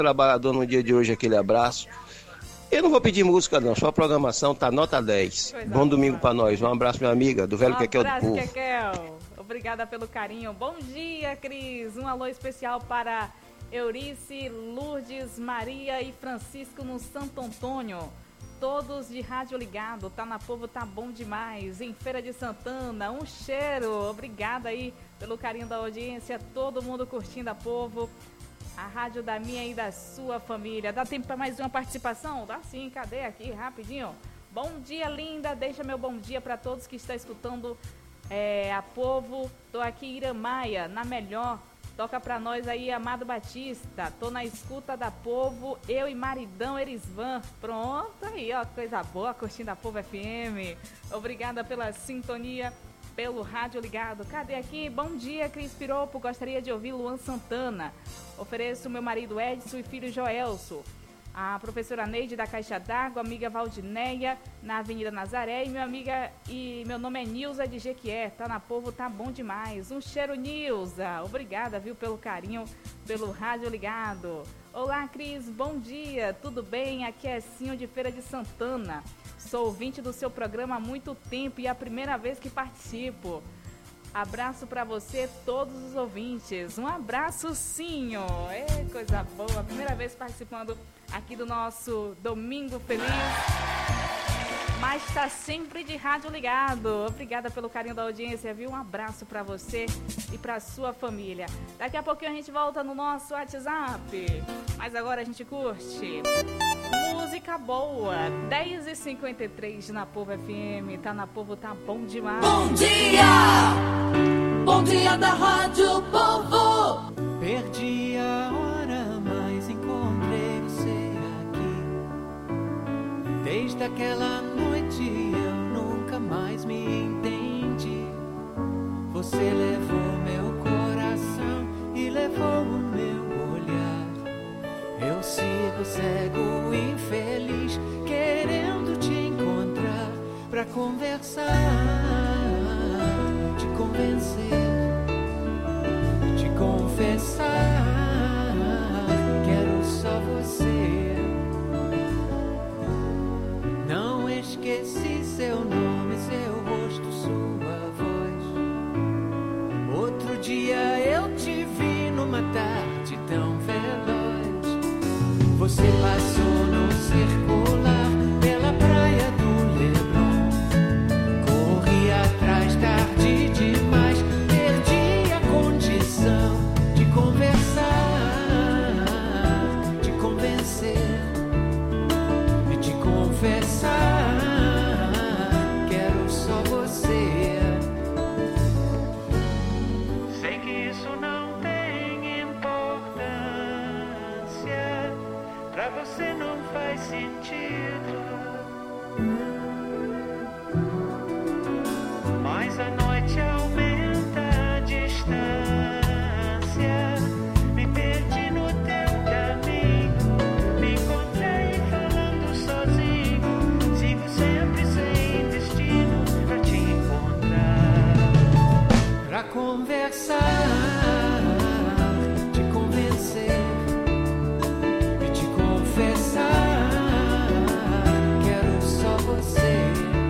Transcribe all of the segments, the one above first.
trabalhador no dia de hoje, aquele abraço. Eu não vou pedir música não, só a programação tá nota 10. Coisa Bom domingo boa. pra nós. Um abraço, minha amiga, do Velho Quequel do abraço, Povo. Quequel. Obrigada pelo carinho. Bom dia, Cris. Um alô especial para Eurice, Lourdes, Maria e Francisco no Santo Antônio. Todos de rádio ligado. Tá na Povo, tá bom demais. Em Feira de Santana, um cheiro. Obrigada aí pelo carinho da audiência. Todo mundo curtindo a Povo. A rádio da minha e da sua família. Dá tempo para mais uma participação? Dá sim, cadê aqui? Rapidinho. Bom dia, linda. Deixa meu bom dia para todos que estão escutando a Povo. Tô aqui em Iramaia, na Melhor. Toca para nós aí, Amado Batista. Tô na escuta da Povo, eu e maridão Erisvan. Pronto, aí ó, coisa boa, curtindo a Povo FM. Obrigada pela sintonia, pelo rádio ligado. Cadê aqui? Bom dia, Cris Piropo. Gostaria de ouvir Luan Santana. Ofereço meu marido Edson e filho Joelso. A professora Neide da Caixa d'Água, amiga Valdineia, na Avenida Nazaré. E minha amiga, e meu nome é Nilza de Jequié. Tá na Povo, tá bom demais. Um cheiro, Nilza. Obrigada, viu, pelo carinho, pelo rádio ligado. Olá, Cris, bom dia. Tudo bem? Aqui é Cinho de Feira de Santana. Sou ouvinte do seu programa há muito tempo e é a primeira vez que participo. Abraço para você, todos os ouvintes. Um abraço, Cinho. É coisa boa. Primeira vez participando aqui do nosso Domingo Feliz. Mas está sempre de rádio ligado. Obrigada pelo carinho da audiência, viu? Um abraço para você e para sua família. Daqui a pouquinho a gente volta no nosso WhatsApp. Mas agora a gente curte música boa. 10h53 na Povo FM. Tá na Povo, tá bom demais. Bom dia! Bom dia da Rádio Povo! Perdi a hora, mas encontrei você aqui. Desde aquela noite eu nunca mais me entendi. Você levou meu coração e levou o meu olhar. Eu sigo cego, infeliz, querendo te encontrar pra conversar, te convencer, te confessar. Quero só você. Não esqueci seu nome, seu rosto, sua voz. Outro dia eu te vi numa tarde tão veloz. Você passou no circular pela praia do Leblon. Corri atrás tarde demais, perdi a condição de conversar, de convencer e de confessar. Quero só você. Sei que isso não tem importância, pra você não faz sentido, mas a noite aumenta a distância. Me perdi no teu caminho, me encontrei falando sozinho. Sigo sempre sem destino pra te encontrar, pra conversar, te convencer e te confessar. Quero só você.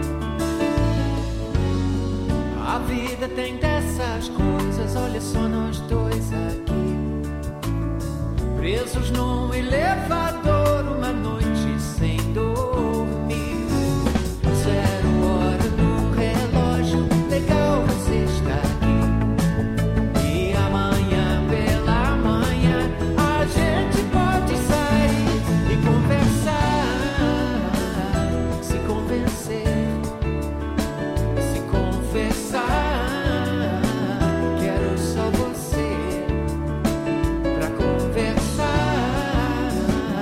A vida tem dessas coisas, olha só nós dois aqui, presos num elevador, uma noite sem dormir. 0 hora no relógio, legal você está aqui. E amanhã pela manhã a gente pode sair e conversar, se convencer, se confessar. Quero só você pra conversar.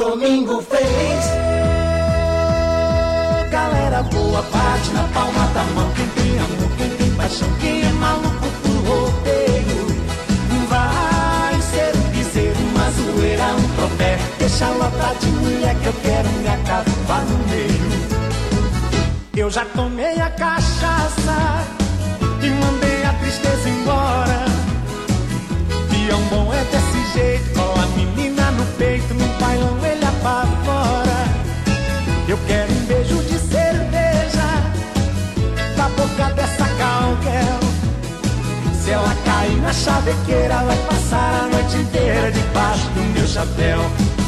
Domingo Feliz. Galera boa, bate na palma da mão. Quem tem amor, quem tem paixão, quem é maluco por rodeio. Vai ser um piseiro, uma zoeira, um tropé. Deixa lotar de mulher que eu quero me acabar no meio. Eu já tomei a cachaça e mandei a tristeza embora. Pião bom é desse jeito, cola a menina no peito, no bailão ele apavora. Eu quero um beijo de cerveja da boca dessa cowgirl. Se ela cair na chavequeira, vai passar a noite inteira debaixo do meu chapéu.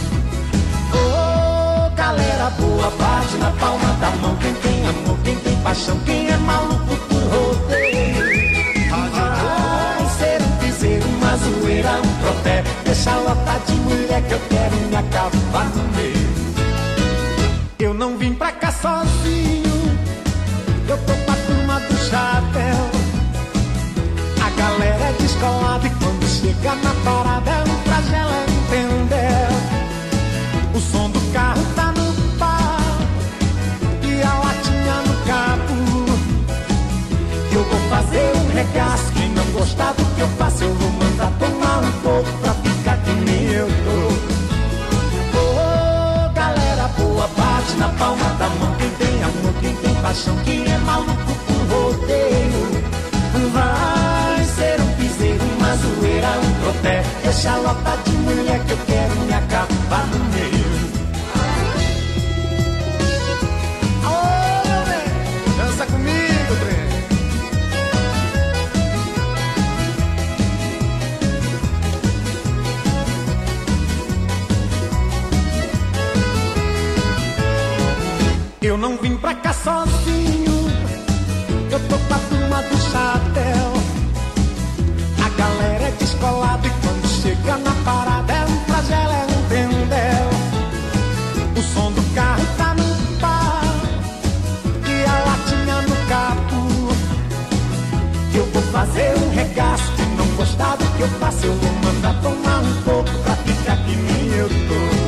Oh, galera boa, bate na palma da mão. Quem tem amor, quem tem paixão, quem é maluco por rodeio. Vai ser um piseiro, uma zoeira, um tropé. Deixa lotar de mulher que eu quero me acabar no meio. Eu não vim pra cá sozinho, eu tô com a turma do chapéu. A galera é descolada e quando chega na parada é um tragédia, entendeu? O som do carro tá no pau e a latinha no cabo. Eu vou fazer um regaço, quem não gostar do que eu faço eu vou mandar tomar um pouco pra ficar que nem eu tô. Oh, galera boa, bate na palma da mão. Quem tem amor, quem tem paixão, quem é maluco por rodeio. Vai ser um piseiro, uma zoeira, um tropé. Deixa lotar de mulher que eu quero me acabar no meio. Ô, meu bem, dança comigo, trem. Eu não vim pra cá sozinho, eu tô com a turma do chapéu. A galera é descolada e quando chega na parada é um flagelo, é um tendel. O som do carro tá no pau e a latinha no cabo. Eu vou fazer um regaço, quem não gostar do que eu faço eu vou mandar tomar um pouco pra ficar que nem eu tô.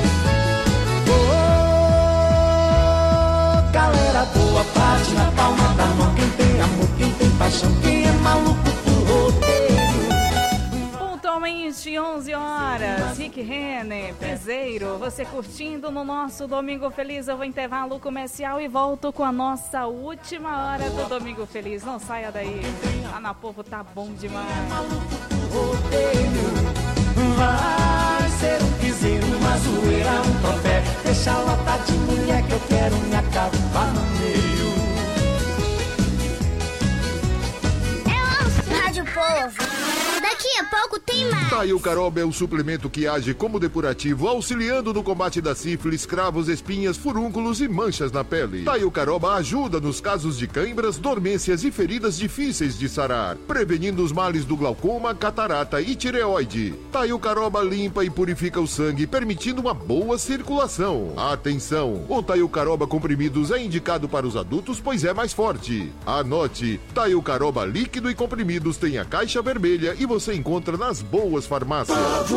Galera boa, bate na palma da mão. Quem tem amor, quem tem paixão, quem é maluco por rodeio. Pontualmente 11 horas, Rick Renner, Piseiro, você curtindo no nosso Domingo Feliz. Eu vou intervalo comercial e volto com a nossa última hora do Domingo Feliz. Não saia daí, lá na Povo tá bom demais. Maluco por rodeio. Vai ser um piseiro, uma zoeira, um tropé. Deixa lotar de mulher que eu quero me acabar no meio. Eu ouço Rádio Povo. Daqui a pouco tem mais. Taiucaroba é um suplemento que age como depurativo, auxiliando no combate da sífilis, cravos, espinhas, furúnculos e manchas na pele. Taiucaroba ajuda nos casos de cãibras, dormências e feridas difíceis de sarar, prevenindo os males do glaucoma, catarata e tireoide. Taiucaroba limpa e purifica o sangue, permitindo uma boa circulação. Atenção! O Taiucaroba comprimidos é indicado para os adultos, pois é mais forte. Anote: Taiucaroba líquido e comprimidos tem a caixa vermelha e você encontra nas boas farmácias.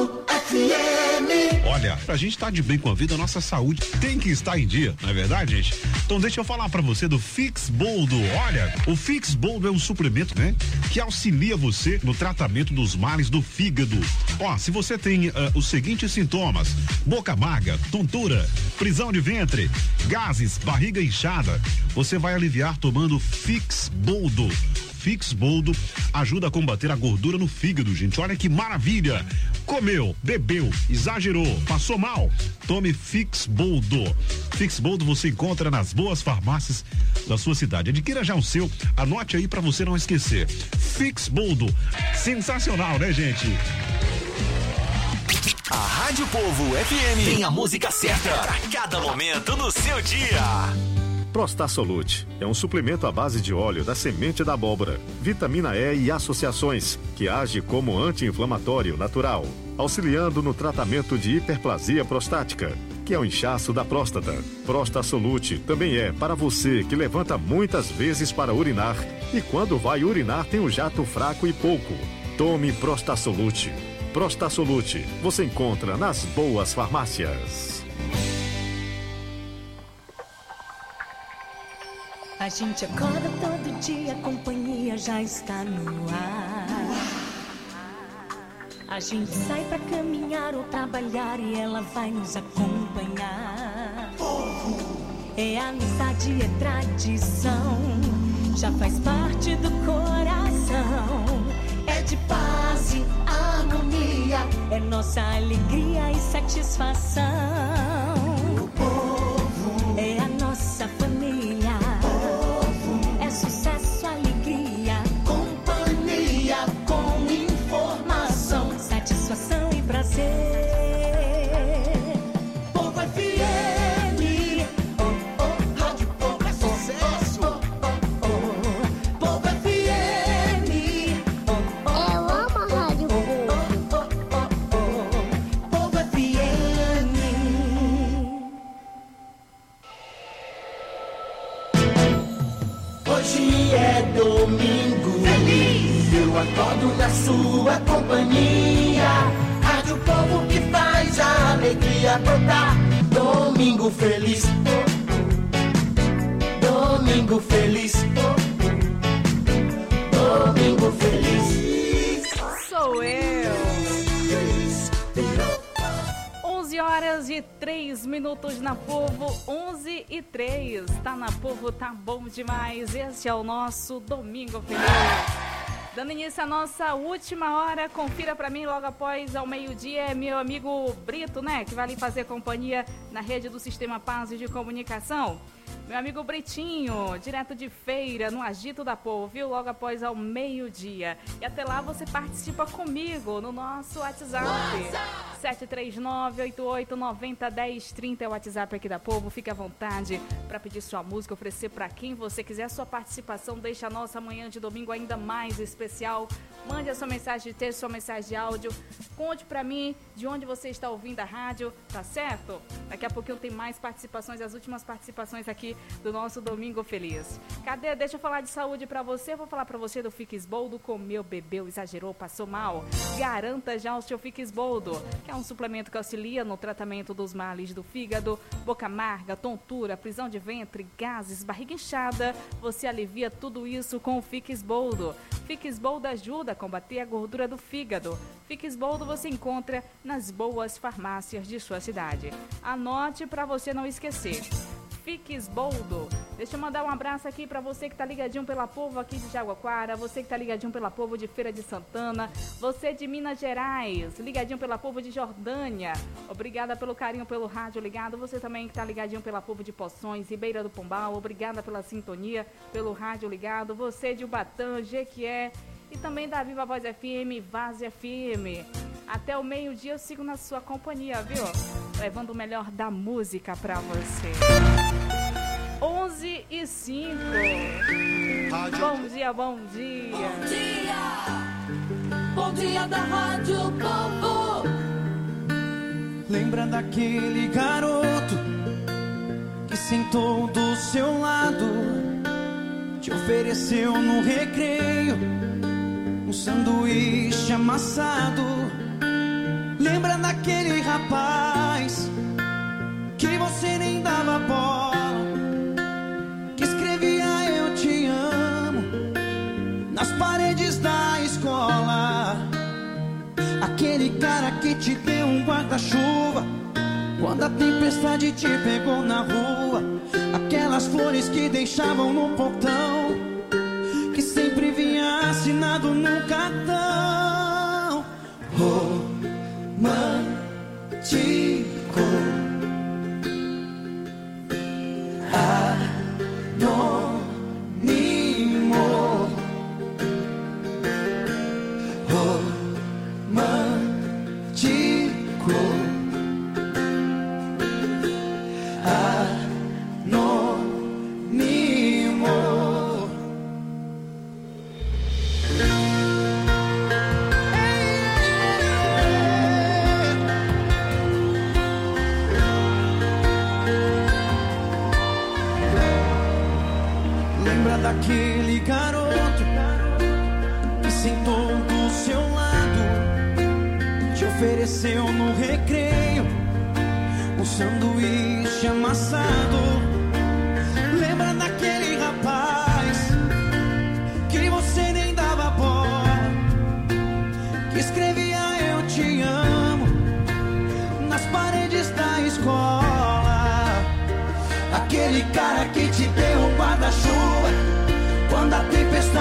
Olha, pra gente estar de bem com a vida, a nossa saúde tem que estar em dia, não é verdade, gente? Então deixa eu falar pra você do Fix Boldo. Olha, o Fix Boldo é um suplemento, né, que auxilia você no tratamento dos males do fígado. Ó, se você tem os seguintes sintomas: boca amarga, tontura, prisão de ventre, gases, barriga inchada, você vai aliviar tomando Fix Boldo. Fix Boldo ajuda a combater a gordura no fígado, gente. Olha que maravilha! Comeu, bebeu, exagerou, passou mal? Tome Fix Boldo. Fix Boldo você encontra nas boas farmácias da sua cidade. Adquira já o seu, anote aí pra você não esquecer. Fix Boldo. Sensacional, né, gente? A Rádio Povo FM tem a música certa pra cada momento no seu dia. Prostasolute é um suplemento à base de óleo da semente da abóbora, vitamina E e associações, que age como anti-inflamatório natural, auxiliando no tratamento de hiperplasia prostática, que é o inchaço da próstata. Prostasolute também é para você que levanta muitas vezes para urinar e quando vai urinar tem um jato fraco e pouco. Tome Prostasolute. Prostasolute você encontra nas boas farmácias. A gente acorda todo dia, a companhia já está no ar. A gente sai pra caminhar ou trabalhar e ela vai nos acompanhar. É amizade, é tradição, já faz parte do coração. É de paz e harmonia, é nossa alegria e satisfação. O povo é a nossa família. Povo é sucesso, alegria, companhia com informação, satisfação e prazer. Povo FM, rádio Povo é sucesso. Povo FM, Eu amo a Rádio Povo FM. Hoje é domingo, feliz. Eu acordo na sua companhia. Rádio Povo que faz a alegria brotar. Domingo feliz, domingo feliz, domingo feliz. Sou eu. 11h03 na Povo, 11h03. Tá na Povo, tá bom demais. Esse é o nosso Domingo Feliz. Dando início à nossa última hora, confira pra mim logo após ao meio-dia, é meu amigo Brito, né? Que vai ali fazer companhia na rede do Sistema Paz de Comunicação. Meu amigo Britinho, direto de feira, no Agito da Povo, viu? Logo após ao meio-dia. E até lá você participa comigo no nosso WhatsApp. 739-8890-1030 é o WhatsApp aqui da Povo. Fique à vontade para pedir sua música, oferecer para quem você quiser. Sua participação deixa a nossa manhã de domingo ainda mais especial. Mande a sua mensagem de texto, sua mensagem de áudio. Conte para mim de onde você está ouvindo a rádio, tá certo? Daqui a pouquinho tem mais participações, as últimas participações aqui do nosso Domingo Feliz. Cadê? Deixa eu falar de saúde pra você. Vou falar pra você do Fixboldo. Comeu, bebeu, exagerou, passou mal. Garanta já o seu Fixboldo, que é um suplemento que auxilia no tratamento dos males do fígado, boca amarga, tontura, prisão de ventre, gases, barriga inchada. Você alivia tudo isso com o Fixboldo. Fixboldo ajuda a combater a gordura do fígado. Fixboldo você encontra nas boas farmácias de sua cidade. Anote pra você não esquecer. Fixboldo. Deixa eu mandar um abraço aqui pra você que tá ligadinho pela Povo aqui de Jaguaquara, você que tá ligadinho pela Povo de Feira de Santana, você de Minas Gerais, ligadinho pela Povo de Jordânia. Obrigada pelo carinho pelo rádio ligado. Você também que tá ligadinho pela Povo de Poções, Ribeira do Pombal, obrigada pela sintonia, pelo rádio ligado. Você de Ubatã, Jequié e também da Viva Voz FM, Vaz FM. Até o meio-dia eu sigo na sua companhia, viu? Levando o melhor da música pra você. 11h05. Bom dia, bom dia. Bom dia, bom dia da Rádio Povo. Lembra daquele garoto que sentou do seu lado, te ofereceu no recreio um sanduíche amassado. Lembra daquele rapaz que você nem dava bola, que escrevia eu te amo nas paredes da escola. Aquele cara que te deu um guarda-chuva quando a tempestade te pegou na rua. Aquelas flores que deixavam no portão, que sempre vinha assinado no cartão. Romântico, anônimo, romântico, anônimo. Lembra daquele garoto que sentou do seu lado, te ofereceu no recreio um sanduíche amassado. Lembra daquele rapaz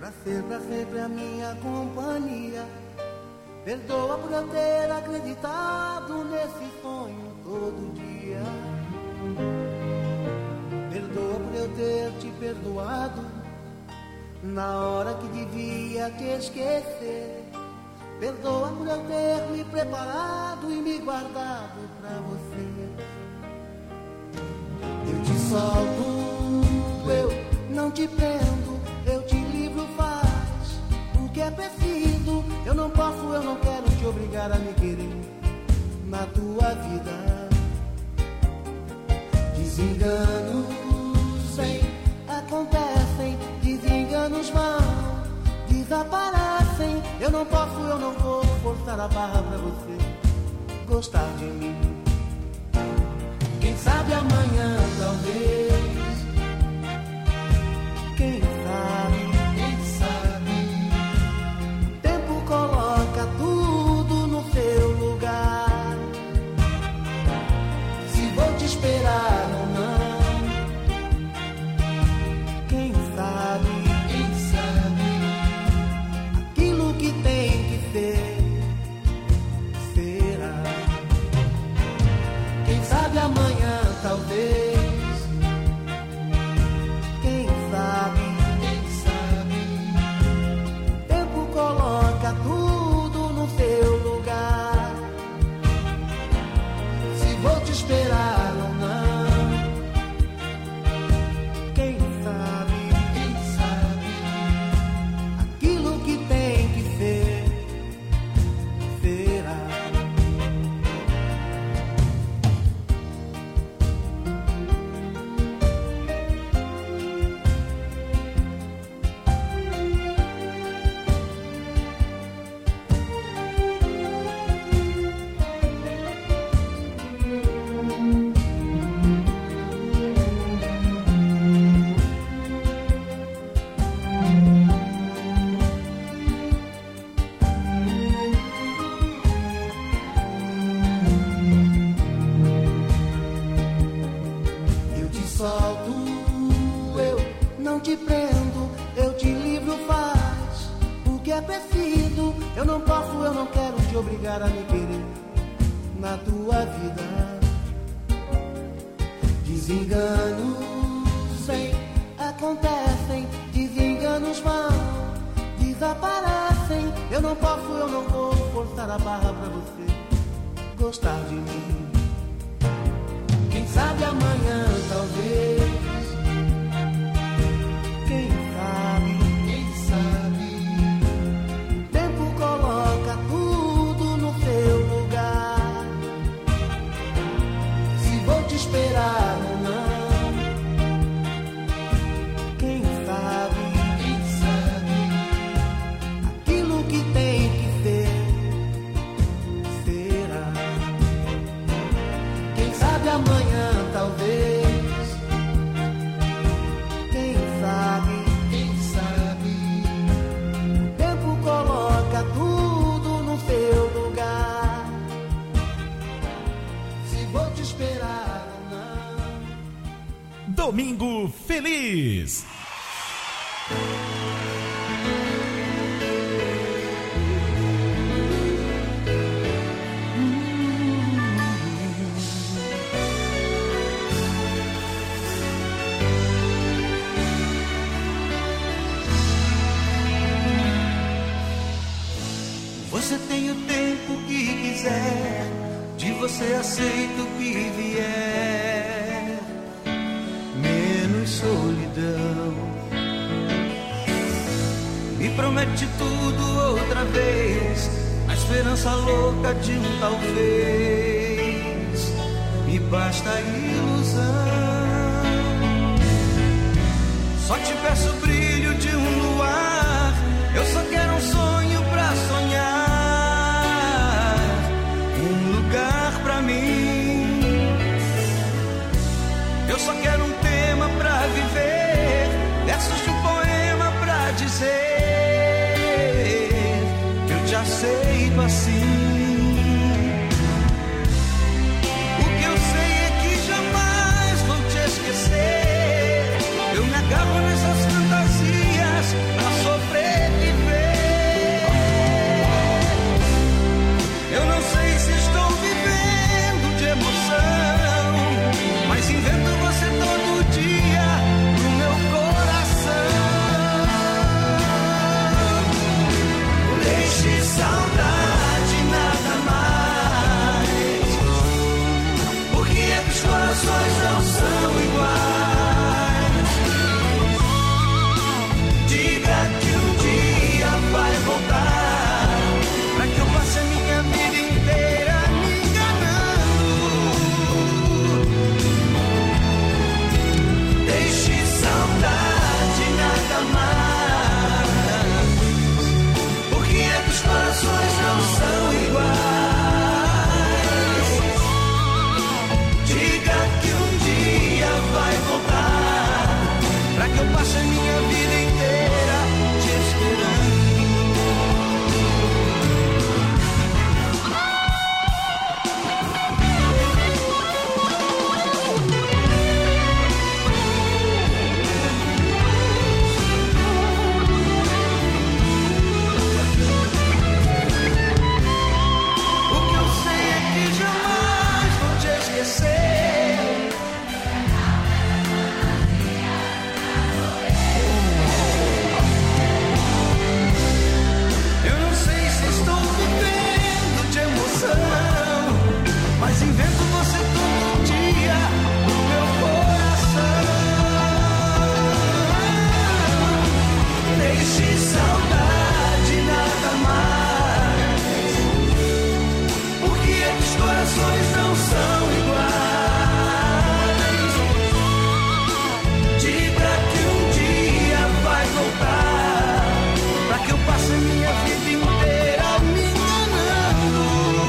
pra sempre a minha companhia. Perdoa por eu ter acreditado nesse sonho todo dia. Perdoa por eu ter te perdoado na hora que devia te esquecer. Perdoa por eu ter me preparado e me guardado pra você. Eu te solto, eu não te prendo, eu te livro, faz o que é preciso. Eu não posso, eu não quero te obrigar a me querer na tua vida. Desenganos vêm, acontecem, desenganos vão, desaparecem. Eu não posso, eu não vou forçar a barra pra você gostar de mim. Quem sabe amanhã, talvez. Quem sabe, o tempo coloca tudo no seu lugar. Se vou te esperar ou não, quem sabe, aquilo que tem que ser, será. Quem sabe amanhã, talvez. Quem sabe, o tempo coloca tudo no seu lugar. Se vou te esperar ou não, quem sabe, aquilo que tem que ser, será. Eu te solto, eu não te prendo, eu te livro, faz o que é preciso. Eu não posso, eu não quero te obrigar a me querer na tua vida. Desenganos vêm, acontecem, desenganos vão, desaparecem. Eu não posso, eu não vou forçar a barra pra você gostar de mim. Quem sabe amanhã, talvez. Quem sabe, o tempo coloca tudo no seu lugar. Se vou te esperar ou não, quem sabe, aquilo que tem que ser, será. Quem sabe amanhã, talvez. Quem sabe, o tempo coloca tudo no seu lugar. Se vou te esperar ou não. Domingo Feliz. Você tem o tempo que quiser, de você aceito o que vier, menos solidão. Me promete tudo outra vez, a esperança louca de um talvez, me basta a ilusão. Só te peço o brilho de um luar, eu só quero um sonho pra sonhar, um lugar pra mim. Eu só quero um tema pra viver, versos de um poema pra dizer que eu te aceito assim. O que eu sei é que jamais vou te esquecer. Eu me agarro nessas fantasias pra sofrer Deixe saudade, nada mais. Por que é que os corações não são iguais? Diga que um dia vai voltar, pra que eu passe a minha vida inteira me enganando.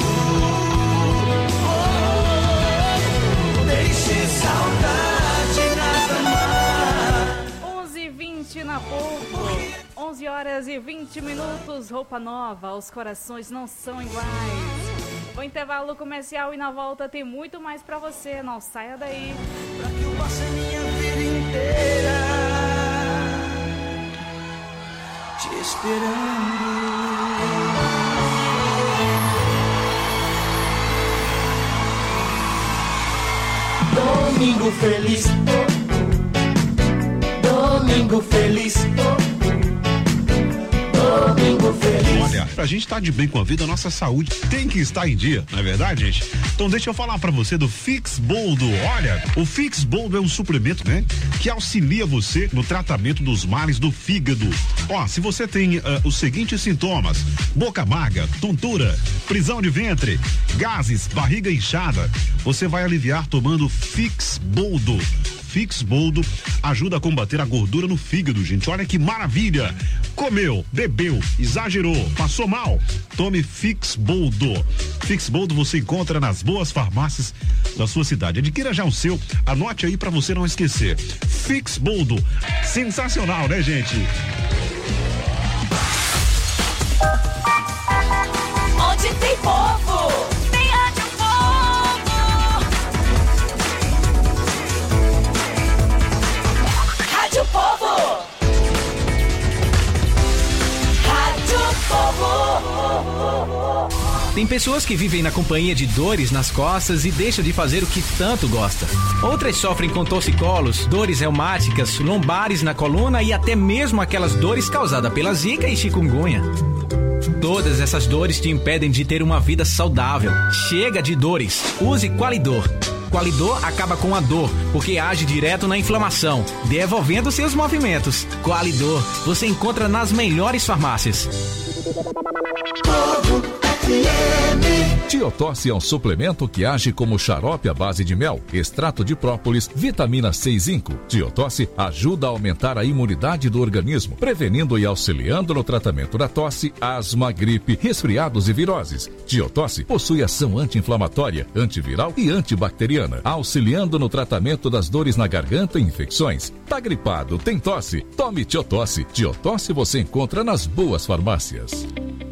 Deixe saudade, nada mais. 11h20 na Povo, 11 horas e 20 minutos, roupa nova, os corações não são iguais. O intervalo comercial e na volta tem muito mais pra você, não saia daí. Pra que eu passe a minha vida inteira te esperando. Domingo feliz, domingo feliz, domingo feliz. Olha, pra gente estar de bem com a vida, a nossa saúde tem que estar em dia, não é verdade, gente? Então deixa eu falar pra você do Fix Boldo. Olha, o Fix Boldo é um suplemento, né? Que auxilia você no tratamento dos males do fígado. Ó, se você tem os seguintes sintomas: boca amarga, tontura, prisão de ventre, gases, barriga inchada, você vai aliviar tomando Fix Boldo. Fix Boldo ajuda a combater a gordura no fígado, gente. Olha que maravilha! Comeu, bebeu, exagerou, passou mal? Tome Fix Boldo. Fix Boldo você encontra nas boas farmácias da sua cidade. Adquira já o seu, anote aí pra você não esquecer. Fix Boldo. Sensacional, né, gente? Onde tem povo, tem Rádio Povo. Rádio Povo. Rádio Povo. Tem pessoas que vivem na companhia de dores nas costas e deixam de fazer o que tanto gosta. Outras sofrem com torcicolos, dores reumáticas, lombares na coluna e até mesmo aquelas dores causadas pela zika e chikungunya. Todas essas dores te impedem de ter uma vida saudável. Chega de dores. Use Qualidor. Qualidor acaba com a dor, porque age direto na inflamação, devolvendo seus movimentos. Qualidor, você encontra nas melhores farmácias. Tiotosse é um suplemento que age como xarope à base de mel, extrato de própolis, vitamina C e zinco. Tiotosse ajuda a aumentar a imunidade do organismo, prevenindo e auxiliando no tratamento da tosse, asma, gripe, resfriados e viroses. Tiotosse possui ação anti-inflamatória, antiviral e antibacteriana, auxiliando no tratamento das dores na garganta e infecções. Tá gripado, tem tosse? Tome Tiotosse. Tiotosse você encontra nas boas farmácias.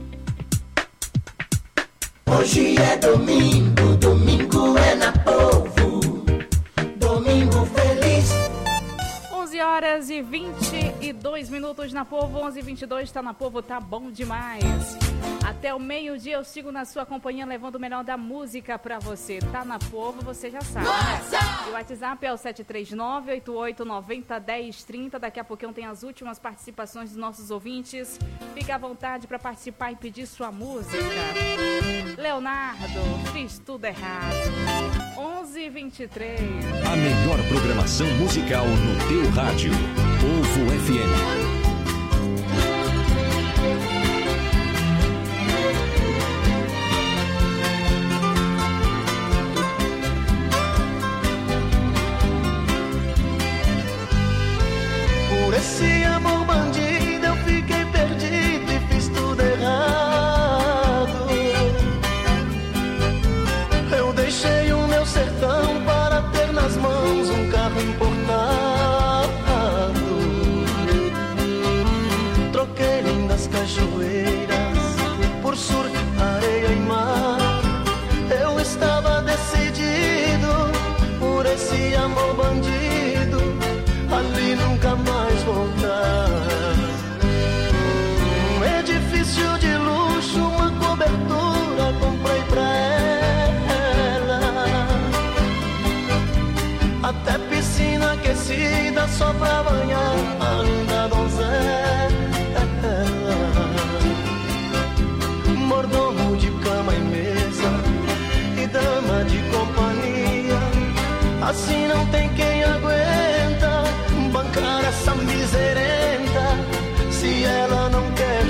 Hoje é domingo, domingo é na Povo, domingo feliz. 11 horas e 22 minutos na Povo, 11h22, tá na Povo, tá bom demais. Até o meio-dia eu sigo na sua companhia levando o melhor da música pra você. Tá na Povo, você já sabe, né? E o WhatsApp é o 739-8890-1030. Daqui a pouquinho tem as últimas participações dos nossos ouvintes. Fique à vontade pra participar e pedir sua música. Leonardo, fiz tudo errado. 11h23. A melhor programação musical no teu rádio. Povo FM. Por esse amor bandido eu fiquei perdido e fiz tudo errado. Eu deixei o meu sertão para ter nas mãos um carro importado.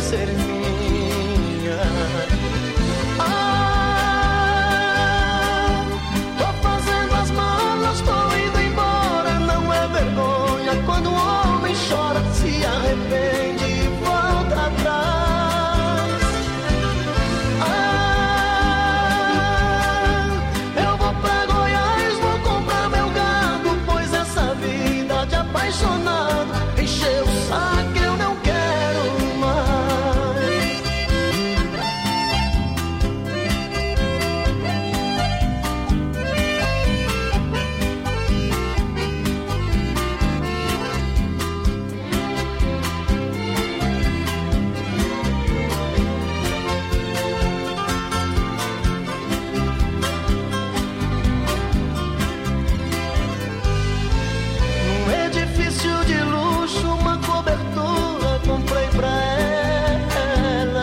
ser minha. Tô fazendo as malas, tô indo embora. Não é vergonha quando um homem chora, se arrepende e volta atrás. Eu vou pra Goiás, vou comprar meu gado, pois essa vida de apaixonado encheu o saco, eu não quero mais. Num edifício de luxo, uma cobertura comprei pra ela.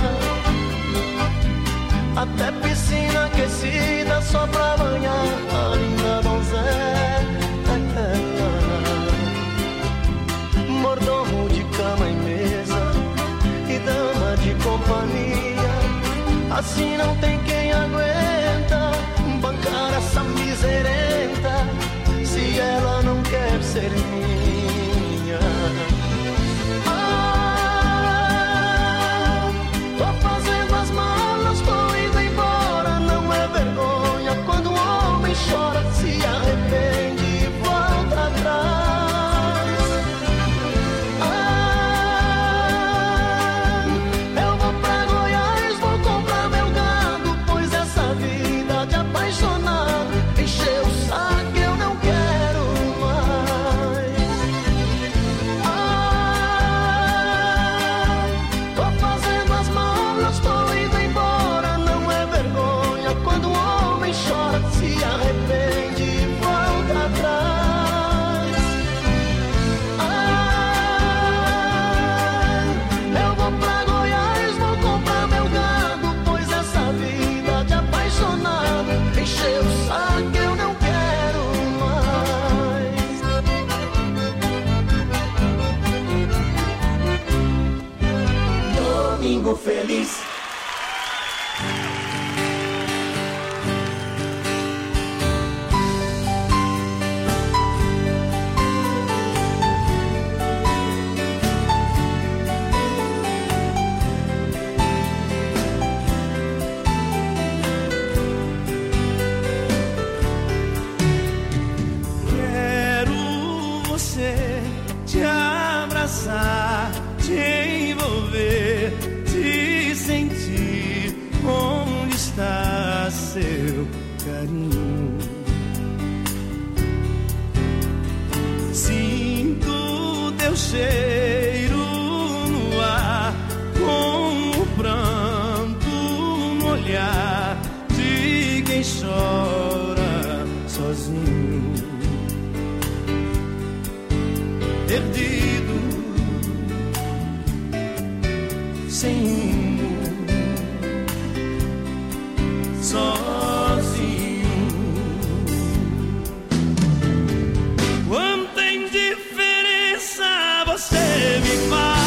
Até piscina aquecida só pra banhar a linda donzela. Mordomo de cama e mesa e dama de companhia. Assim não tem quem aguenta bancar essa miserenta, se ela não quer ser minha. Tô fazendo as malas, tô indo embora. Não é vergonha quando um homem chora, se arrepende e volta atrás. Eu vou pra Goiás, vou comprar meu gado, pois essa vida de apaixonado encheu o saco, eu não quero mais. Tô fazendo as malas, tô indo embora. Não é vergonha quando um homem chora, se arrepende e volta atrás. Eu vou pra Goiás, vou comprar meu gado, pois essa vida de apaixonado encheu o saco, eu não quero mais. Domingo Feliz. Quero você te abraçar, te envolver, te sentir. Onde está seu carinho? Sinto teu cheiro no ar, com o pranto no olhar de quem chora sozinho, perdido, sem rumo, sozinho. Quanta indiferença você me faz.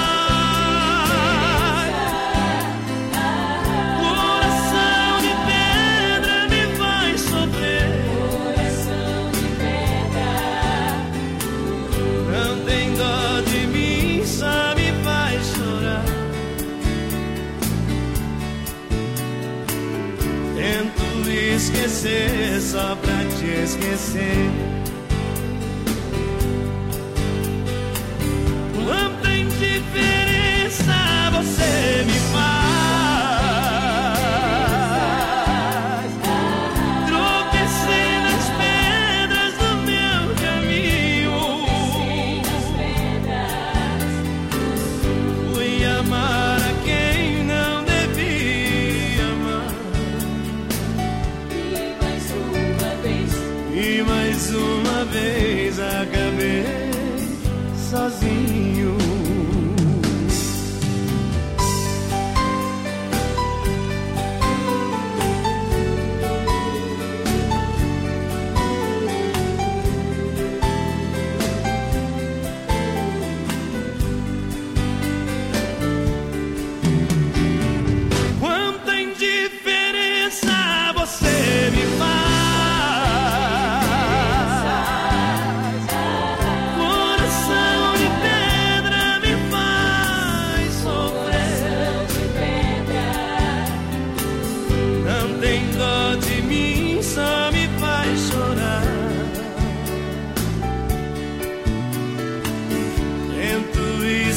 Coração de pedra me faz sofrer. Coração de pedra. Não tem dó de mim, só me faz chorar. Tento esquecer só pra te esquecer. Quanta indiferença você me faz. Tropecei nas pedras do meu caminho. Fui amar a quem não devia amar. E mais uma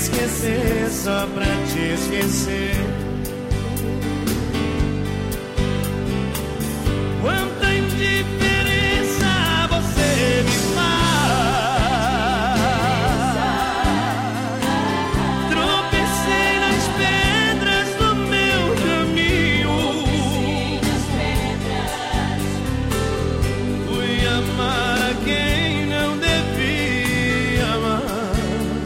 esquecer só pra te esquecer. Quanta indiferença você me faz. Tropecei nas pedras do meu caminho. Fui amar a quem não devia amar.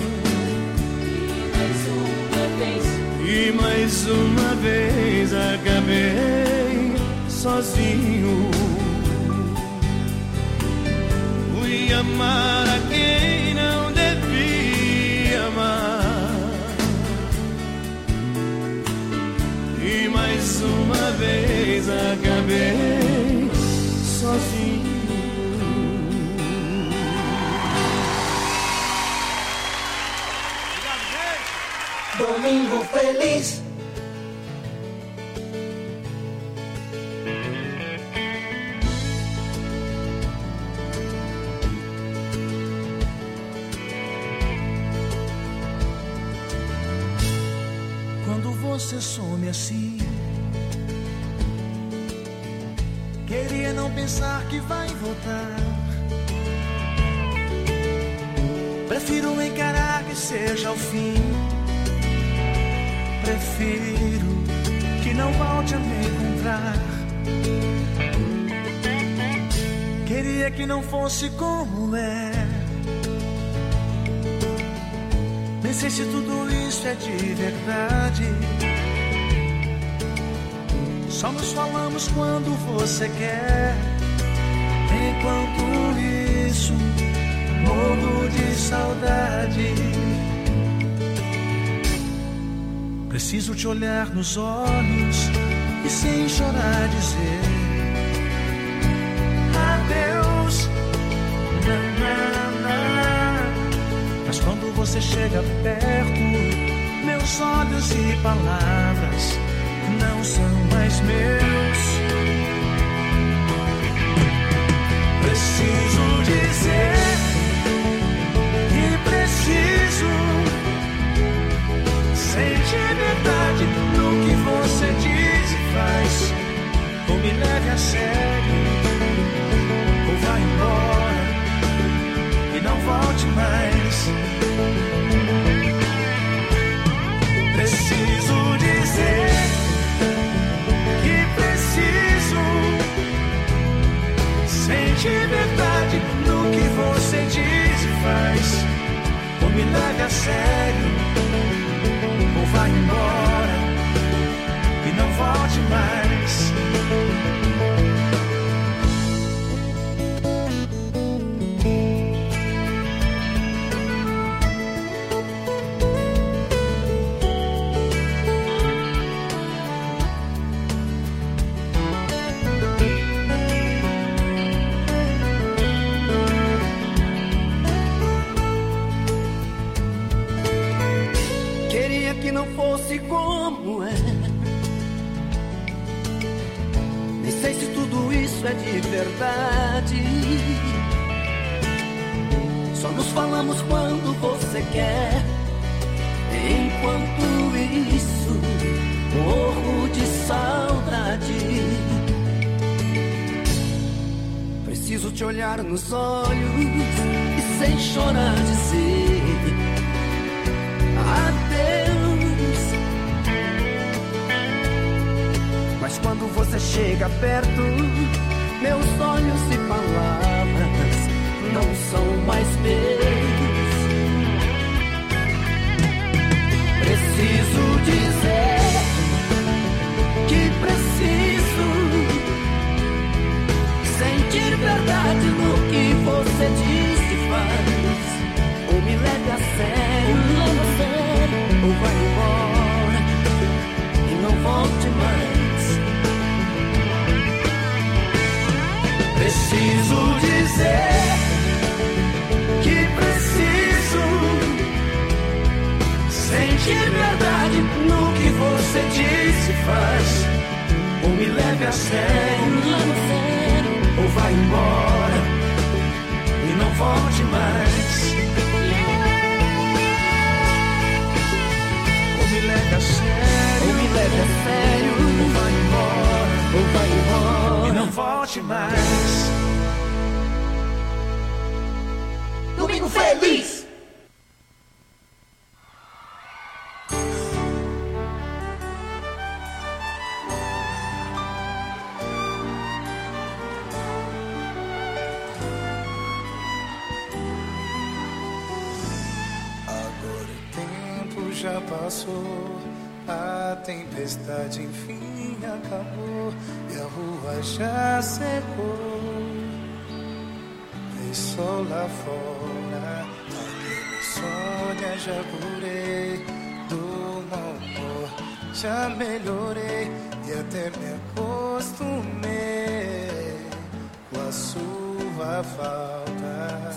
E mais uma vez acabei sozinho. Fui amar a quem não devia amar. E mais uma vez acabei sozinho. Domingo Feliz. Quando você some assim, queria não pensar que vai voltar. Prefiro encarar que seja o fim. Prefiro que não volte a me encontrar. Queria que não fosse como é. Nem sei se tudo isso é de verdade. Só nos falamos quando você quer. Enquanto isso, morro de saudade. Preciso te olhar nos olhos e sem chorar dizer adeus. Mas quando você chega perto, meus olhos e palavras não são mais meus. Preciso dizer que preciso sentir verdade no que você diz e faz. Ou me leve a sério, ou vá embora e não volte mais. Preciso dizer que preciso sentir verdade no que você diz e faz. Ou me leve a sério, ou vá embora e não volte mais. Que não fosse como é. Nem sei se tudo isso é de verdade. Só nos falamos quando você quer. Enquanto isso, morro de saudade. Preciso te olhar nos olhos e sem chorar dizer adeus. Mas quando você chega perto, meus olhos e palavras não são mais meus. Preciso dizer que preciso sentir verdade no que você diz e faz. Ou me leve a sério, ou vai embora e não volte mais. Preciso dizer que preciso sentir verdade no que você diz e faz. Ou me leve a sério, ou vai embora e não volte mais. forte mais. Domingo Feliz! Já passou, a tempestade enfim acabou e a rua já secou. Vem sol lá fora, aquele insônia já curei, do mau humor já melhorei e até me acostumei com a sua falta.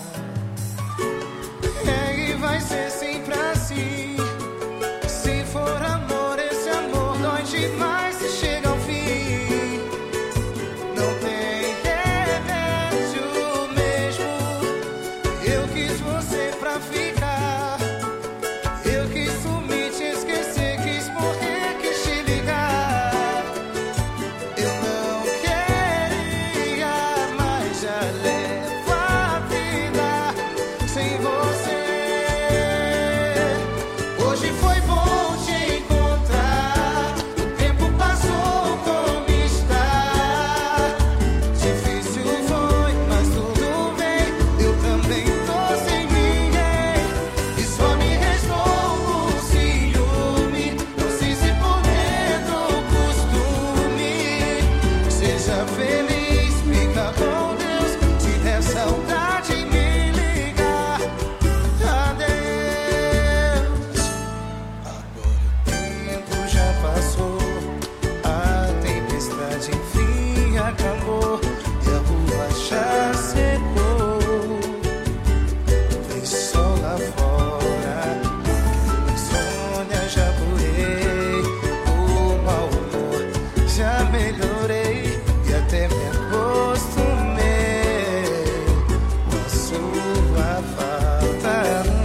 E vai ser sempre assim. Se for amor, esse amor dói demais se chega ao fim. Não tem remédio mesmo. Eu quis você pra ficar. Eu quis sumir, te esquecer, quis morrer, quis te ligar. Eu não queria, mas já levo a vida sem você. Hoje foi bom te encontrar. O tempo passou como está. Difícil foi, mas tudo bem. Eu também tô sem ninguém. E só me restou o ciúme. Não sei se por medo ou costume. Seja feliz, fica com Deus. Se der saudade, me ligar. Adeus. Já passou, a tempestade enfim acabou e a rua já secou. Vem sol lá fora, insônia já curei, o mau humor já melhorei e até me acostumei com a sua falta.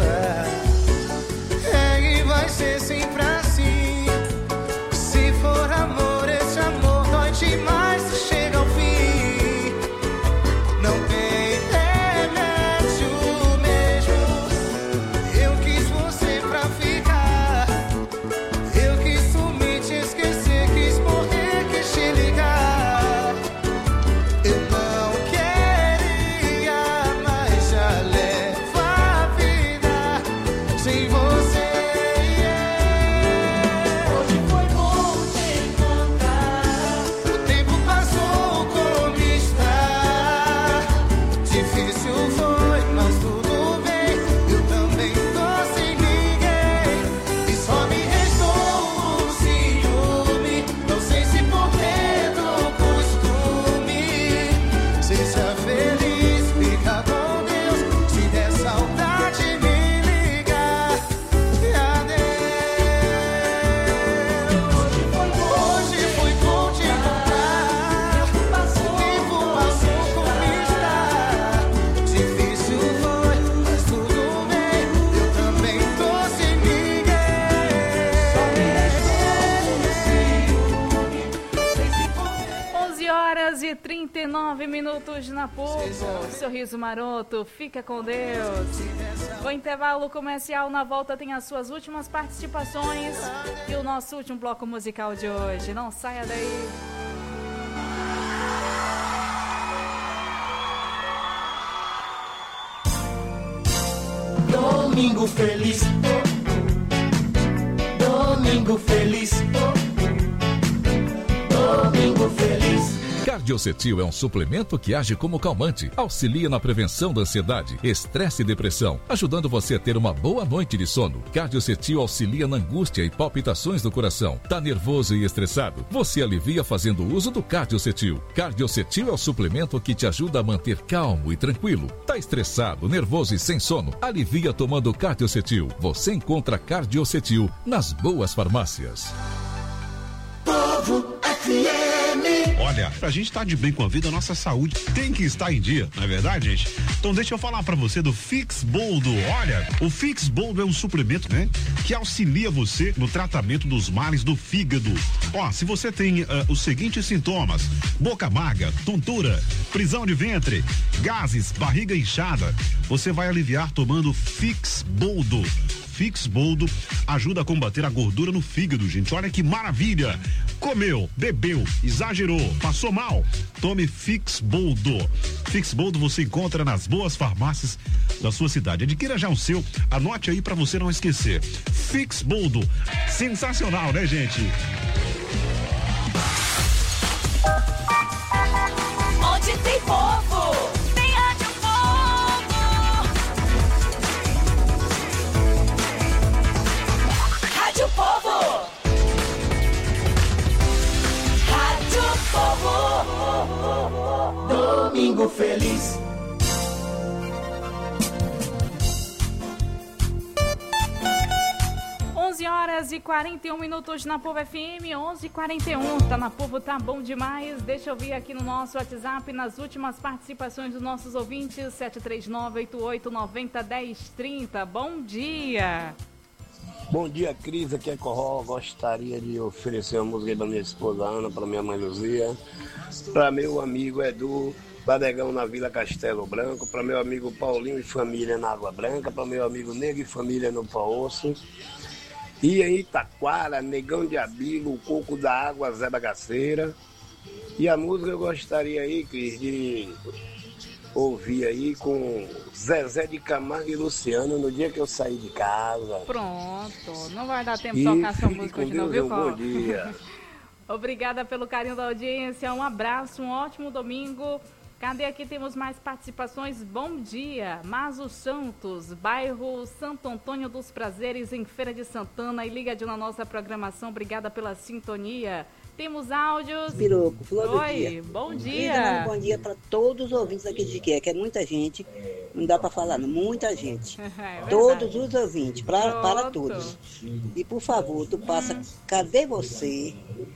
E vai ser sempre assim. Se for amor, esse amor dói demais se chega ao fim. Não tem remédio mesmo. Eu quis você pra ficar. Eu quis sumir, te esquecer, quis morrer, quis te ligar. Eu não queria, mas já levo a vida sem você. Hoje foi bom te encontrar. O tempo passou como está. Difícil foi, mas tudo bem. Eu também tô sem ninguém. E só me restou o ciúme. Não sei se por medo ou costume. Seja feliz, fica com Deus. Se der saudade, me ligar. Adeus. Hoje foi bom te encontrar. O tempo passou como está. Difícil foi, mas tudo bem. Eu também tô sem ninguém. Só me restou 11 horas e 39 minutos na Povo. Sorriso Maroto, fica com Deus. O intervalo comercial, na volta tem as suas últimas participações e o nosso último bloco musical de hoje. Não saia daí. Domingo Feliz. Domingo Feliz. Domingo Feliz. Cardiocetil é um suplemento que age como calmante, auxilia na prevenção da ansiedade, estresse e depressão, ajudando você a ter uma boa noite de sono. Cardiocetil auxilia na angústia e palpitações do coração. Tá nervoso e estressado? Você alivia fazendo uso do Cardiocetil. Cardiocetil é o suplemento que te ajuda a manter calmo e tranquilo. Tá estressado, nervoso e sem sono? Alivia tomando Cardiocetil. Você encontra Cardiocetil nas boas farmácias. Povo FM. Olha, pra gente estar de bem com a vida, a nossa saúde tem que estar em dia, não é verdade, gente? Então deixa eu falar pra você do Fix Boldo. Olha, o Fix Boldo é um suplemento, né? Que auxilia você no tratamento dos males do fígado. Ó, se você tem os seguintes sintomas: boca amarga, tontura, prisão de ventre, gases, barriga inchada, você vai aliviar tomando Fix Boldo. Fix Boldo ajuda a combater a gordura no fígado, gente. Olha que maravilha! Comeu, bebeu, exagerou, passou mal? Tome Fix Boldo. Fix Boldo você encontra nas boas farmácias da sua cidade. Adquira já o seu, anote aí pra você não esquecer. Fix Boldo. Sensacional, né, gente? Onde tem povo, tem Rádio Povo. Rádio Povo. Rádio Povo. Domingo feliz. Horas e 41 minutos na Povo FM, 11h41. Tá na Povo, tá bom demais. Deixa eu vir aqui no nosso WhatsApp, nas últimas participações dos nossos ouvintes, 739-8890-1030. Bom dia. Bom dia, Cris, aqui é Corró. Gostaria de oferecer uma música para minha esposa Ana, para minha mãe Luzia, para meu amigo Edu Badegão na Vila Castelo Branco, para meu amigo Paulinho e família na Água Branca, para meu amigo Nego e família no Paoço. E em Itaquara, Negão de Abilo, o Coco da Água, Zé Bagaceira. E a música eu gostaria aí, Cris, de ouvir aí com Zezé de Camargo e Luciano, no dia que eu saí de casa. Pronto, não vai dar tempo de tocar essa música hoje não, viu, Paulo? Bom dia. Obrigada pelo carinho da audiência, um abraço, um ótimo domingo. Cadê aqui? Temos mais participações. Bom dia, Mazo Santos, bairro Santo Antônio dos Prazeres, em Feira de Santana, e ligadinho na nossa programação. Obrigada pela sintonia. Temos áudios. Piroco, flor do dia. Oi, bom dia. Bom dia para todos os ouvintes aqui de Jiquié, que é muita gente, não dá para falar, não, muita gente. Todos os ouvintes, para todos. E por favor, tu passa Cadê Você?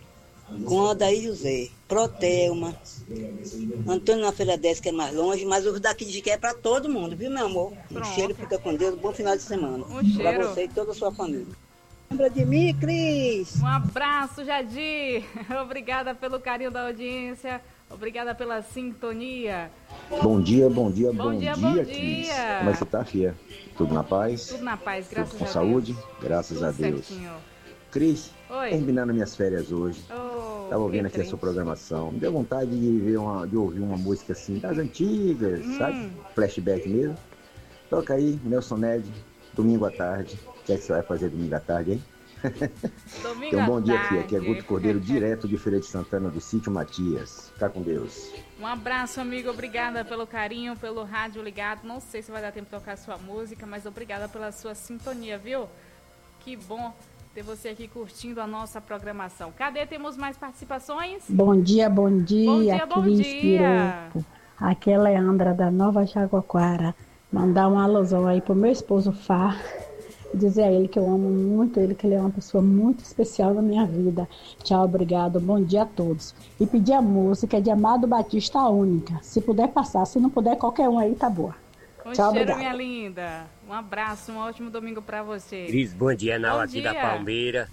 Com Odair José, Protelma, Antônio na Feira 10, que é mais longe, mas os daqui de Jiquié é para todo mundo, viu, meu amor? Um cheiro, fica com Deus, bom final de semana. Para você e toda a sua família. Lembra de mim, Cris? Um abraço, Jadir. Obrigada pelo carinho da audiência. Obrigada pela sintonia. Bom dia, bom dia, bom dia, Cris. Como é que você tá, filha? Tudo na paz? Tudo na paz, graças a Deus. Com saúde? Graças a Deus. Certinho. Cris, oi. Terminando minhas férias hoje. Tava ouvindo aqui a sua programação. Me deu vontade de ouvir uma música assim, das antigas, sabe? Flashback mesmo. Toca aí, Nelson Ned, domingo à tarde. O que é que você vai fazer domingo à tarde, hein? Domingo então, bom dia, tarde. filha. Aqui é Guto Cordeiro, direto de Feira de Santana, do Sítio Matias. Fica com Deus. Um abraço, amigo. Obrigada pelo carinho, pelo rádio ligado. Não sei se vai dar tempo de tocar a sua música, mas obrigada pela sua sintonia, viu? Que bom ter você aqui curtindo a nossa programação. Cadê? Temos mais participações? Bom dia, bom dia. Bom dia, bom dia. Aqui é Leandra, da Nova Jaguaquara. Mandar um alusão aí pro meu esposo Fá. Dizer a ele que eu amo muito ele, que ele é uma pessoa muito especial na minha vida. Tchau, obrigado, bom dia a todos. E pedir a música de Amado Batista, a única. Se puder passar, se não puder, qualquer um aí tá boa. Tchau, cheiro, obrigado. Minha linda. Um abraço, um ótimo domingo pra você. Cris, bom dia, Nau, aqui dia. da Palmeira.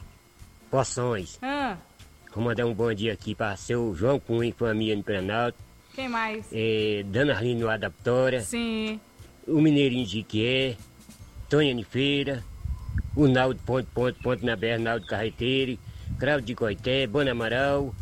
Poções. Vou mandar um bom dia aqui para seu João Cunha, família no Planalto. Quem mais? Dana Arlindo no Adaptora. Sim. O Mineirinho de Jiquié. Tônia de Feira. O Naldo Ponte na BR, Naldo Carreteiro. Cravo de Coité, Bona Amaral.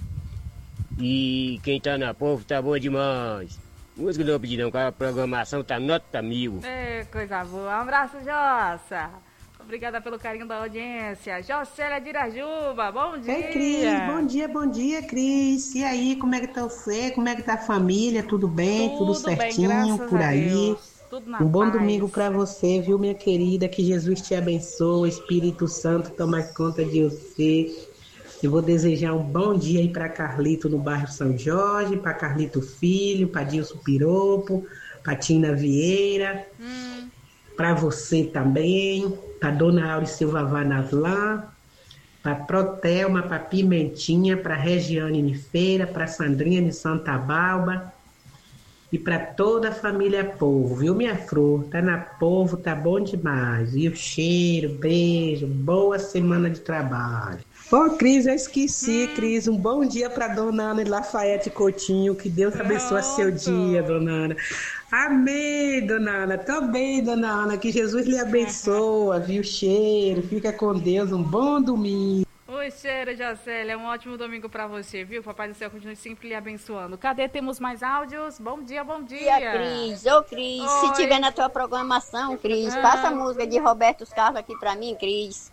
E quem tá na Povo tá boa demais. Música do Pedidão, com a programação tá nota 1000. Coisa boa. Um abraço, Jossa. Obrigada pelo carinho da audiência. Jocélia de Irajuba, bom dia. Oi, Cris, bom dia, Cris. E aí, como é que tá você? Como é que tá a família? Tudo bem? Tudo certinho bem, por aí? Deus. Tudo na Um bom paz. domingo pra você, viu, minha querida? Que Jesus te abençoe, Espírito Santo toma conta de você. Eu vou desejar um bom dia aí para Carlito no bairro São Jorge, para Carlito Filho, para Dilson Piropo, para Tina Vieira, para você também, para Dona Aure Silva Vanaslan, para Protelma, para Pimentinha, para Regiane de Feira, para Sandrinha de Santa Bárbara e para toda a família Povo, viu, minha flor? Tá na Povo, tá bom demais. E o cheiro, beijo, boa semana de trabalho. Ô, Cris, eu esqueci, Cris. Um bom dia para dona Ana Lafayette Coutinho. Que Deus abençoe seu dia, dona Ana. Amém, dona Ana. Tô bem, dona Ana. Que Jesus lhe abençoe, viu? Cheiro. Fica com Deus. Um bom domingo. Oi, cheiro, Jocélia. Um ótimo domingo para você, viu? Papai do céu continue sempre lhe abençoando. Cadê? Temos mais áudios? Bom dia, bom dia. Cris. Ô, Cris, se tiver na tua programação, Cris, passa a música de Roberto Carlos aqui para mim, Cris.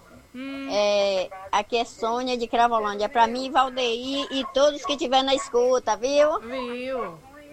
Aqui é Sônia de Cravolândia. Pra mim, Valdeir e todos que estiver na escuta, viu? Viu?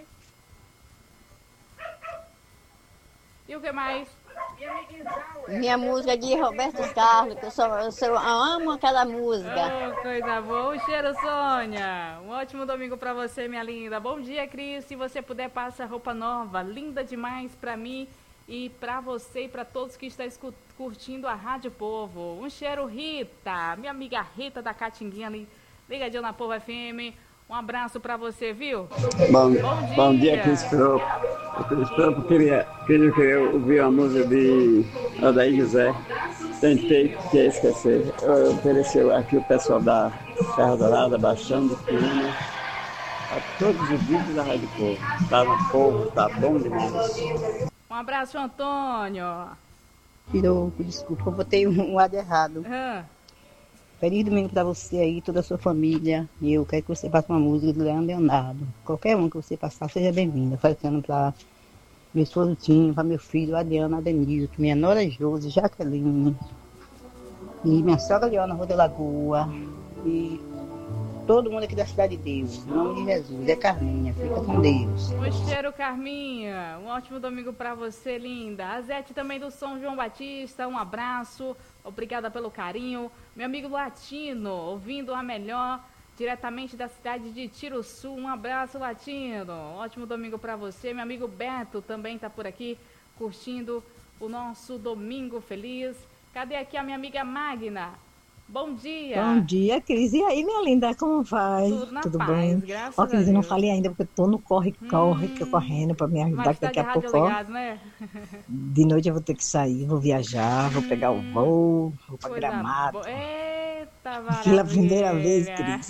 E o que mais? Minha música de Roberto Carlos, que eu amo aquela música. Oh, coisa boa. Cheiro, Sônia. Um ótimo domingo pra você, minha linda. Bom dia, Cris. Se você puder, passa roupa nova. Linda demais pra mim. E para você e para todos que estão curtindo a Rádio Povo. Um cheiro, Rita, minha amiga Rita da Catinguinha ali, ligadinha na Povo FM. Um abraço para você, viu? Bom dia, Cris Propo. Cris Propo, queria ouvir a música de Adair José. Tentei esquecer. Eu ofereci aqui o pessoal da Serra Dourada, Baixão do Piúna, a todos os vídeos da Rádio Povo. Tá no Povo, tá bom demais. Um abraço, Antônio. Desculpa, eu botei um ad errado. Feliz domingo pra você aí, toda a sua família. E eu quero que você passe uma música do Leandro Leonardo. Qualquer um que você passar, seja bem-vinda. Fazendo pra meu esposo Tim, pra meu filho Adriano Adenilson, minha nora Josi, Jaqueline. E minha sogra Leona Rua da Lagoa. E todo mundo aqui da Cidade de Deus. Em nome de Jesus. É Carminha. Fica com Deus. Um cheiro, Carminha. Um ótimo domingo pra você, linda. A Zete também do São João Batista. Um abraço. Obrigada pelo carinho. Meu amigo Latino, ouvindo a melhor, diretamente da cidade de Tiruçu. Um abraço, Latino. Ótimo domingo pra você. Meu amigo Beto também tá por aqui, curtindo o nosso domingo feliz. Cadê aqui a minha amiga Magna? Bom dia. Bom dia, Cris. E aí, minha linda, como vai? Tudo paz, bem? Graças a Deus. Cris, eu não falei ainda porque eu tô no correndo pra me ajudar, que daqui a pouco, ligado, né? De noite eu vou ter que sair, vou viajar, vou pegar o voo, vou pra Gramado. Eita, pela primeira vez, Cris.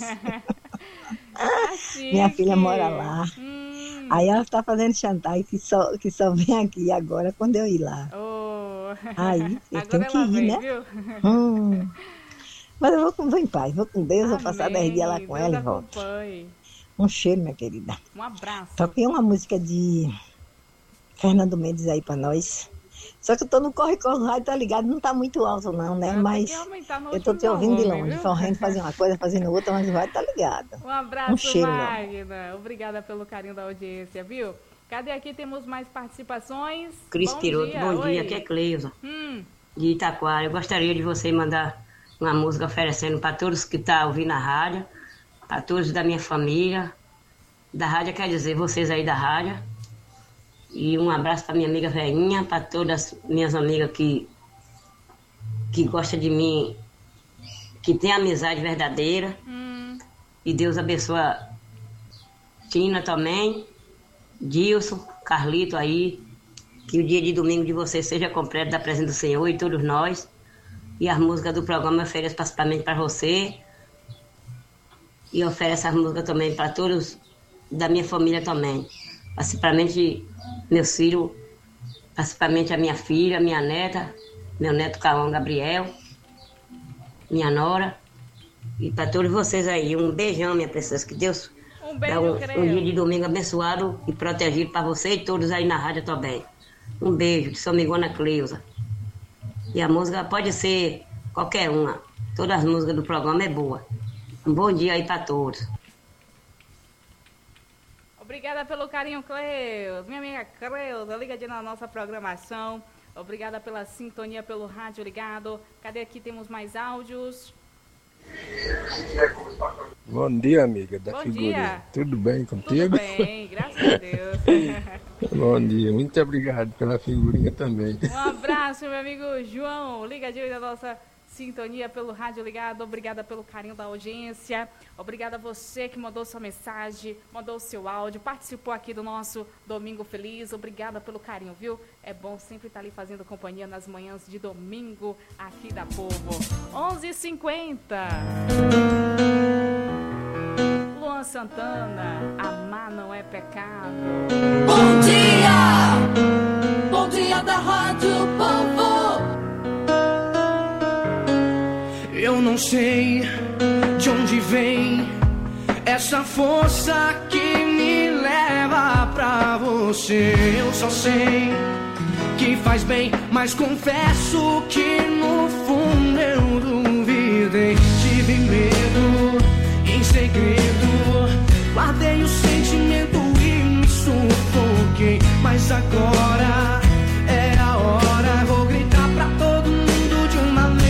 Minha filha mora lá. Aí ela tá fazendo chantagem que só vem aqui agora quando eu ir lá. Aí, eu tenho que ir, né? Mas eu vou em paz, vou com Deus, vou passar 10 dias lá com ela e volto. Um cheiro, minha querida. Um abraço. Toquei uma música de Fernando Mendes aí pra nós. Só que eu tô no corre-corre, tá ligado? Não tá muito alto não, né? Mas eu tô te ouvindo de longe, correndo, fazendo uma coisa, fazendo outra, mas vai, tá ligado. Um abraço, cheiro, Magna. Obrigada pelo carinho da audiência, viu? Cadê aqui? Temos mais participações. Cris Piroto, bom dia, aqui é Cleusa, de Itaquara. Eu gostaria de você mandar uma música oferecendo para todos que estão ouvindo a rádio, para todos da minha família, da rádio, quer dizer, vocês aí da rádio. E um abraço para minha amiga Veinha, para todas as minhas amigas que gostam de mim, que tem amizade verdadeira. E Deus abençoe a Tina também, Dilson, Carlito aí, que o dia de domingo de vocês seja completo da presença do Senhor e todos nós. E as músicas do programa eu ofereço principalmente para você. E ofereço as músicas também para todos da minha família também. Principalmente meus filhos, principalmente a minha filha, minha neta, meu neto Cauã Gabriel, minha nora. E para todos vocês aí, um beijão, minha princesa. Que Deus dá um dia de domingo abençoado e protegido para você e todos aí na rádio também. Um beijo, de sua amigona Cleusa. E a música pode ser qualquer uma. Todas as músicas do programa é boa. Um bom dia aí para todos. Obrigada pelo carinho, Cleusa. Minha amiga Cleusa, ligadinha na nossa programação. Obrigada pela sintonia, pelo rádio ligado. Cadê aqui? Temos mais áudios. Bom dia, amiga da Bom Figurinha. Dia. Tudo bem contigo? Tudo bem, graças a Deus. Bom dia, muito obrigado pela figurinha também. Um abraço, meu amigo João, ligadinho da nossa sintonia pelo Rádio Ligado, obrigada pelo carinho da audiência, obrigada a você que mandou sua mensagem, mandou o seu áudio, participou aqui do nosso Domingo Feliz, obrigada pelo carinho, viu? É bom sempre estar ali fazendo companhia nas manhãs de domingo aqui da Povo. 11h50. Luan Santana, amar não é pecado. Bom dia! Bom dia da Rádio Povo. Eu não sei de onde vem essa força que me leva pra você. Eu só sei que faz bem, mas confesso que no fundo eu duvidei. Tive medo em segredo, guardei o sentimento e me sufoquei. Mas agora é a hora, vou gritar pra todo mundo de uma vez.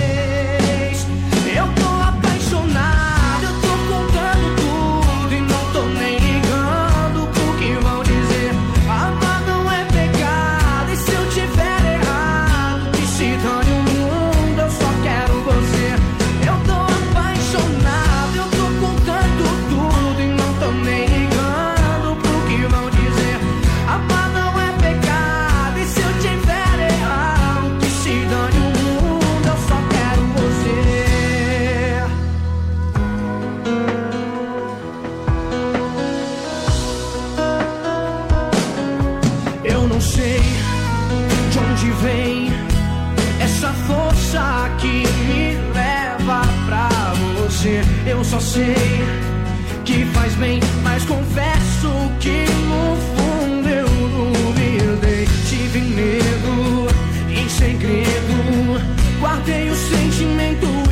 Eu tô apaixonado, eu tô contando tudo e não tô nem ligando pro que vão dizer. Amar não é pecado e se eu tiver errado, que se dane o mundo, eu só quero você. Eu tô apaixonado, eu tô contando tudo e não tô nem ligando pro que vão dizer. Amar não é pecado e se eu tiver errado, que se dane o mundo, eu só quero você. Eu não sei de onde vem essa força que me leva pra você. Eu só sei que faz bem, mas confesso que no fundo eu duvidei. Tive medo em segredo, guardei o sentimento